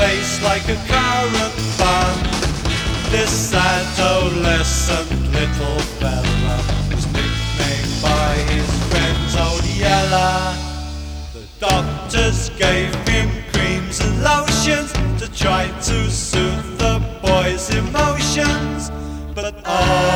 face like a current bun. This adolescent little fella was nicknamed by his friends Old Yeller. The doctors gave him creams and lotions to try to soothe the boy's emotions, but